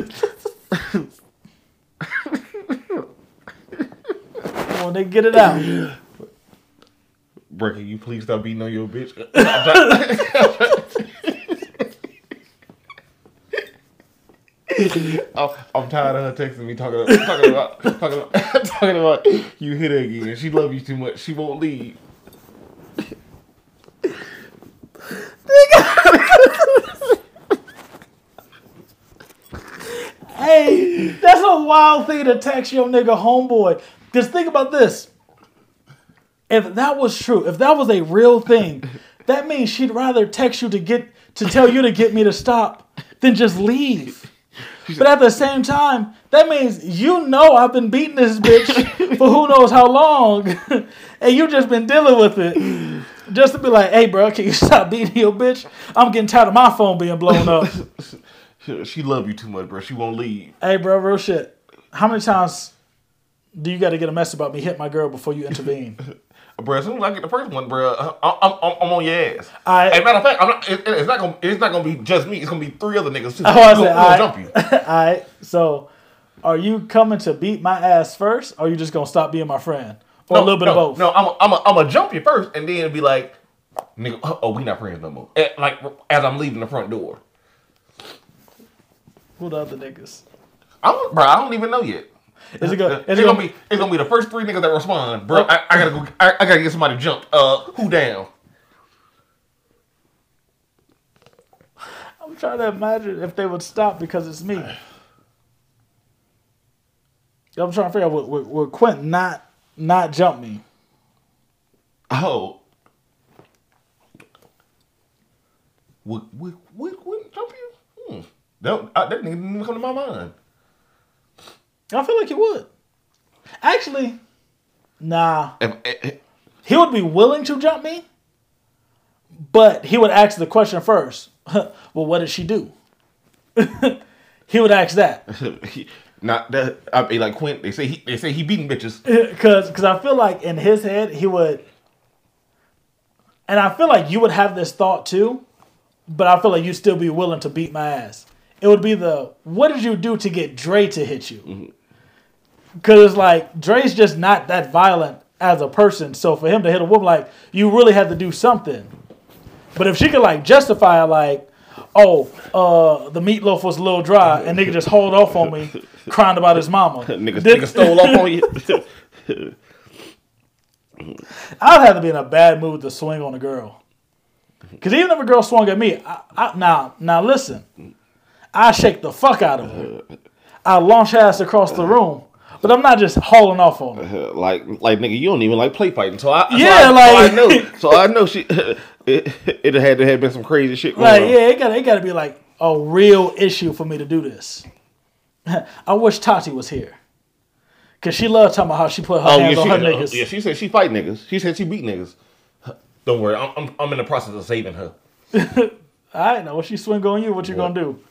Come on, they get it out. Bro, can you please stop beating on your bitch? I'm, I'm tired of her texting me talking about talking about talking about, talking about you hit her again. She love you too much. She won't leave. Hey, that's a wild thing to text your nigga homeboy. Because think about this. If that was true, if that was a real thing, that means she'd rather text you to get to tell you to get me to stop than just leave. But at the same time, that means you know I've been beating this bitch for who knows how long, and you just been dealing with it. Just to be like, hey, bro, can you stop beating your bitch? I'm getting tired of my phone being blown up. She love you too much, bro. She won't leave. Hey, bro, real shit. How many times do you got to get a message about me hit my girl before you intervene? Bro, as soon as I get the first one, bro, I'm, I'm, I'm on your ass. I, hey, matter of fact, I'm not, it, it's not gonna it's not gonna be just me. It's gonna be three other niggas too. Oh, I said, gonna, I, jump you. All right. So, are you coming to beat my ass first, or are you just gonna stop being my friend, or no, a little bit no, of both? No, I'm a, I'm a, I'm gonna jump you first, and then be like, nigga, oh, we not friends no more. At, like as I'm leaving the front door. Who the other niggas? I'm, bro, I don't even know yet. Is it gonna? Is it's it gonna gonna be? It's gonna be the first three niggas that respond, bro. I, I gotta go. I, I gotta get somebody to jump. Uh, who down? I'm trying to imagine if they would stop because it's me. I'm trying to figure out would, would, would Quint not not jump me? Oh, would would would, would jump you? Hmm. That uh, that nigga didn't even come to my mind. I feel like he would. Actually, nah. If, if, he would be willing to jump me, but he would ask the question first. Well, what did she do? He would ask that. Not that I mean, like Quint. They say he. They say he beating bitches. Because, because I feel like in his head he would, and I feel like you would have this thought too, but I feel like you'd still be willing to beat my ass. It would be the what did you do to get Dre to hit you? Mm-hmm. Because it's like, Dre's just not that violent as a person. So for him to hit a woman, like, you really had to do something. But if she could, like, justify, like, oh, uh, the meatloaf was a little dry, and nigga just hauled off on me, crying about his mama. nigga, nigga stole off on you. I'd have to be in a bad mood to swing on a girl. Because even if a girl swung at me, I, I, now, now listen, I shake the fuck out of her. I launch ass across the room. But I'm not just hauling off on her. Uh, like, like nigga, you don't even like play fighting. So I, yeah, so I, like so I know, so I know she. It, it had to have been some crazy shit going like, on. yeah, it got it got to be like a real issue for me to do this. I wish Tati was here, cause she loved talking about how she put her oh, hands yeah, on she, her uh, niggas. Yeah, she said she fight niggas. She said she beat niggas. Don't worry, I'm I'm, I'm in the process of saving her. I know when she swing on you, what you what? gonna do?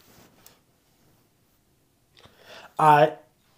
All right.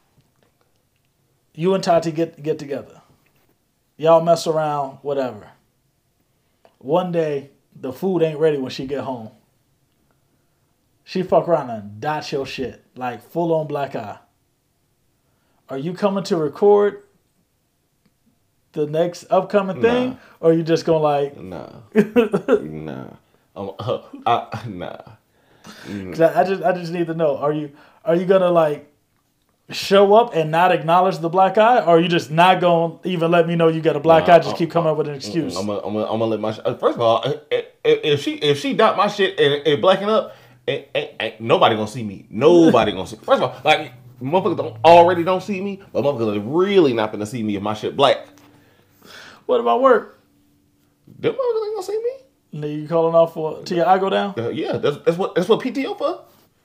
You and Tati get get together. Y'all mess around, whatever. One day, the food ain't ready when she get home. She fuck around and dot your shit, like full on black eye. Are you coming to record the next upcoming thing, nah. Or are you just gonna like? Nah, nah, um, uh, I, nah. Cause I, I just I just need to know. Are you are you gonna like show up and not acknowledge the black eye, or are you just not going to even let me know you got a black Nah, eye? Just I'm- keep coming up with an excuse. I'm gonna, I'm gonna, I'm gonna let my. Sh- First of all, if, if she if she dot my shit and, and blacken up, ain't, ain't, ain't nobody gonna see me. Nobody gonna see. First of all, like motherfuckers don't, already don't see me, but motherfuckers are really not gonna see me if my shit black. What about work? Them motherfuckers ain't gonna see me. Nigga, you calling off for till your eye go down? Uh, yeah, that's that's what that's what P T O for.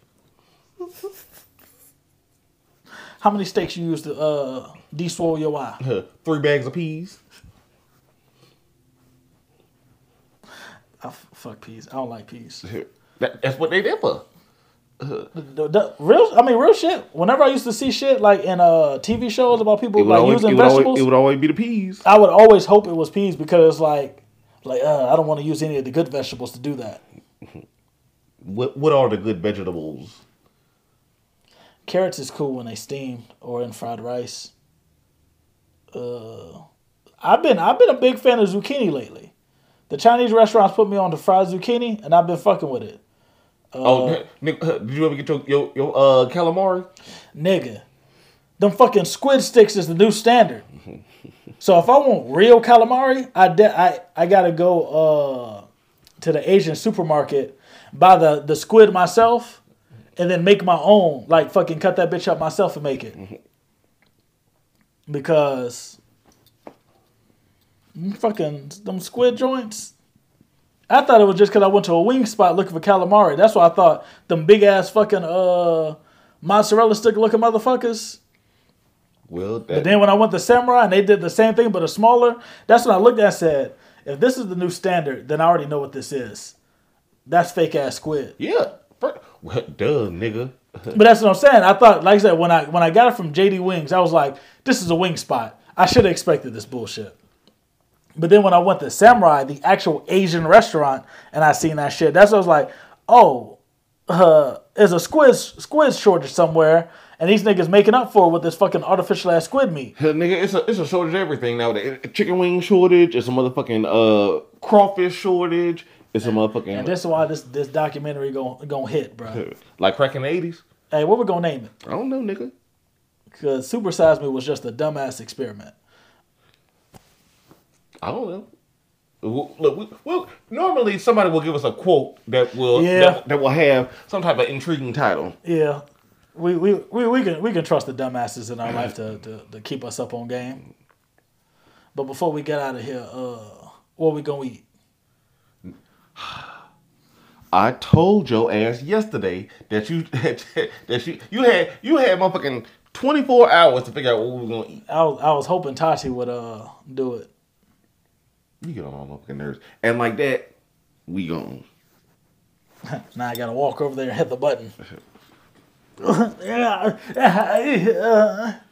How many steaks you use to uh, de-swole your eye? Uh, Three bags of peas. I f- fuck peas. I don't like peas. That, that's what they there for. The, the, real, I mean, real shit. Whenever I used to see shit like in uh, T V shows about people It would, like always, using it, would vegetables, always, it would always be the peas. I would always hope it was peas because like, like uh, I don't want to use any of the good vegetables to do that. What what are the good vegetables? Carrots is cool when they steamed or in fried rice. Uh, I've been I've been a big fan of zucchini lately. The Chinese restaurants put me on to fried zucchini, and I've been fucking with it. Uh, oh, Nick, uh, did you ever get your your, your uh, calamari? Nigga, them fucking squid sticks is the new standard. So if I want real calamari, I de- I I gotta go uh, to the Asian supermarket, buy the, the squid myself, and then make my own. Like fucking cut that bitch up myself and make it. Because mm, fucking them squid joints. I thought it was just because I went to a wing spot looking for calamari. That's why I thought them big ass fucking uh mozzarella stick looking motherfuckers. Well, that, But then when I went to Samurai and they did the same thing but a smaller, that's when I looked at and said, if this is the new standard, then I already know what this is. That's fake ass squid. yeah. Well, duh, nigga. But that's what I'm saying. I thought, like I said, when I when I got it from J D Wings, I was like, this is a wing spot. I should have expected this bullshit. But then when I went to Samurai, the actual Asian restaurant, and I seen that shit, that's when I was like, oh, uh, there's a squid squid shortage somewhere, and these niggas making up for it with this fucking artificial ass squid meat. Hell, nigga, it's a it's a shortage of everything nowadays. A chicken wing shortage. It's a motherfucking uh crawfish shortage. It's a motherfucking And this is why this this documentary gon' gon' hit, bro. like crack in the eighties. Hey, what we gonna name it? I don't know, nigga. Because Super Size Me was just a dumbass experiment. I don't know. Well, Look, we, well, normally somebody will give us a quote that will Yeah. that, that will have some type of intriguing title. Yeah, we we, we, we can we can trust the dumbasses in our life to, to, to keep us up on game. But before we get out of here, uh, what we gonna eat? I told your ass yesterday that you that you you had you had motherfucking twenty-four hours to figure out what we were gonna eat. I was I was hoping Tati would uh do it. You get on my motherfucking nerves, and like that, we gone. Now I gotta walk over there and hit the button. Yeah.